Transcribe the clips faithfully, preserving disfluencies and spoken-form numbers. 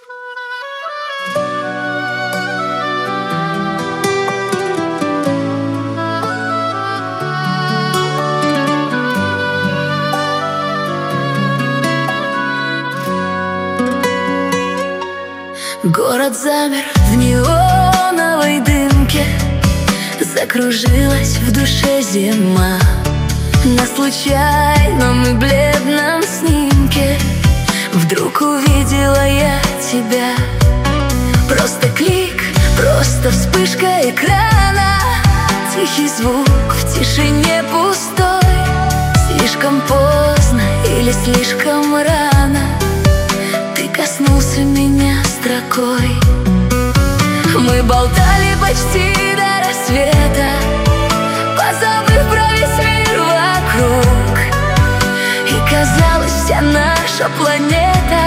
Город замер в неоновой дымке, закружилась в душе зима. На случайном и бледном снимке вдруг увидела я тебя. Просто клик, просто вспышка экрана, тихий звук в тишине пустой. Слишком поздно или слишком рано ты коснулся меня строкой. Мы болтали почти до рассвета, позабыв про весь мир вокруг. И казалось, вся наша планета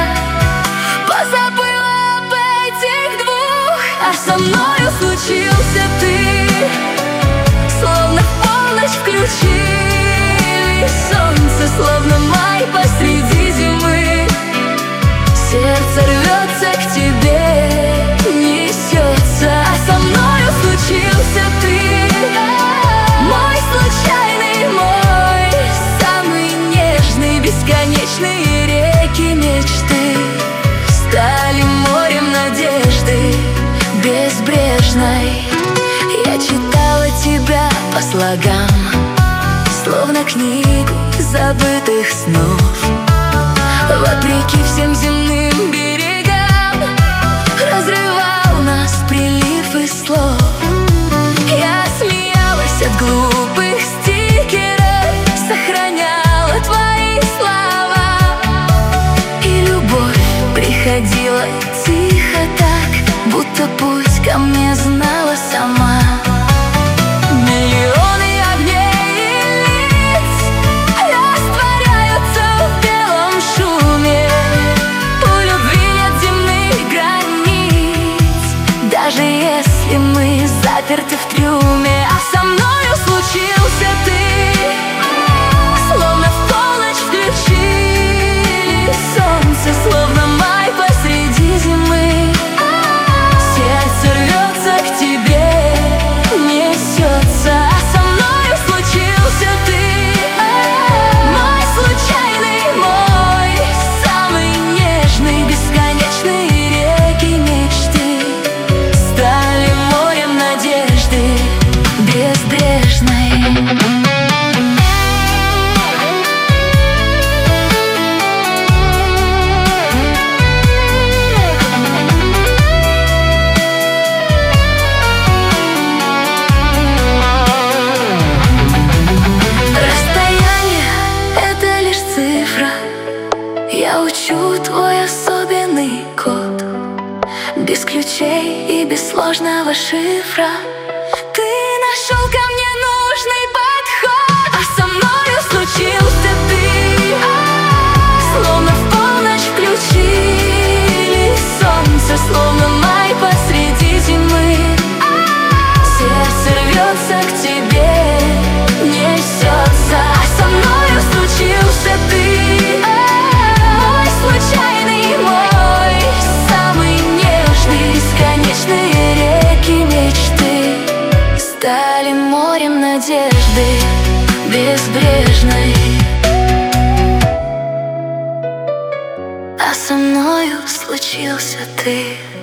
позабыла об этих двух. А со мною случился ты, словно в полночь включили солнце, словно май посреди зимы. Сердце рвется к тебе, несется. А со мною случился ты, мой случайный, мой самый нежный. Бесконечные реки мечты стали морем надежды безбрежной. Я читала тебя по слогам, словно книгу забытых снов. Вопреки всем земным берегам разрывал нас прилив из слов. Я смеялась от глупых стикеров, сохраняла твои слова. И любовь приходила тихо так, будто путь ко мне знала сама. Миллионы огней и лиц растворяются в белом шуме. У любви нет земных границ, даже если мы заперты в трюме. А со мною случился ты, словно в полночь включили солнце, словно май посреди зимы. Сердце рвется к тебе, несется. А со мною случился ты, мой случайный, мой самый нежный. Бесконечные реки мечты стали морем надежды безбрежной. Я учу твой особенный код, без ключей и без сложного шифра. Ты нашел ко мне нужный подход. А со мною случился ты, словно в полночь включили солнце, словно май посреди зимы. Сердце рвется к тебе, несется. А со мною случился ты, случайный, мой самый нежный. Бесконечные реки мечты стали морем надежды безбрежной. А со мною случился ты.